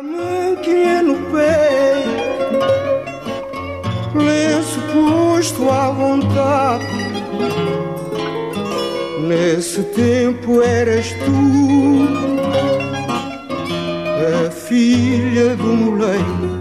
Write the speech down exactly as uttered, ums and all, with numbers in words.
Manquinha no pé, lenço posto à vontade. Nesse tempo eras tu, a filha do moleiro,